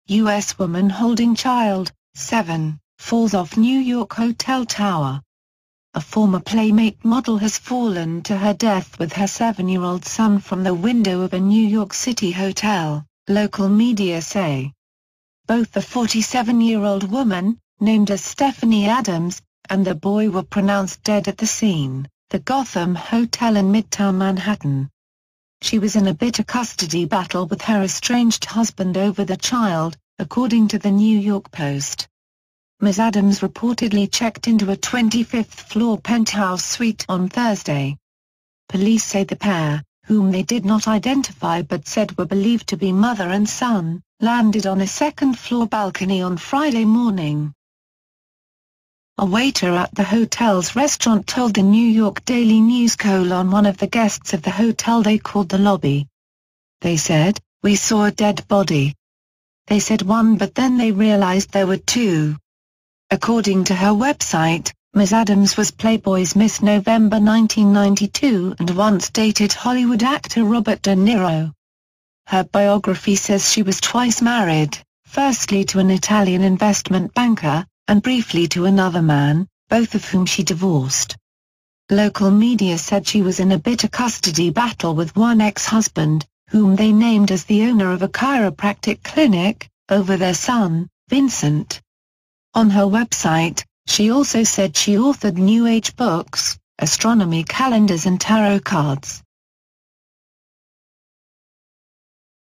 U.S. woman holding child, 7, falls off New York hotel tower. A former Playmate model has fallen to her death with her 7-year-old son from the window of a New York City hotel, local media say. Both the 47-year-old woman, named as Stephanie Adams, and the boy were pronounced dead at the scene, the Gotham Hotel in Midtown Manhattan. She was in a bitter custody battle with her estranged husband over the child, according to the New York Post. Ms. Adams reportedly checked into a 25th-floor penthouse suite on Thursday. Police say the pair, whom they did not identify but said were believed to be mother and son, landed on a second-floor balcony on Friday morning. A waiter at the hotel's restaurant told the New York Daily News one of the guests of the hotel they called the lobby. They said, "We saw a dead body." They said one but then they realized there were two. According to her website, Ms. Adams was Playboy's Miss November 1992 and once dated Hollywood actor Robert De Niro. Her biography says she was twice married, firstly to an Italian investment banker, and briefly to another man, both of whom she divorced. Local media said she was in a bitter custody battle with one ex-husband, whom they named as the owner of a chiropractic clinic, over their son, Vincent. On her website, she also said she authored New Age books, astronomy calendars and tarot cards.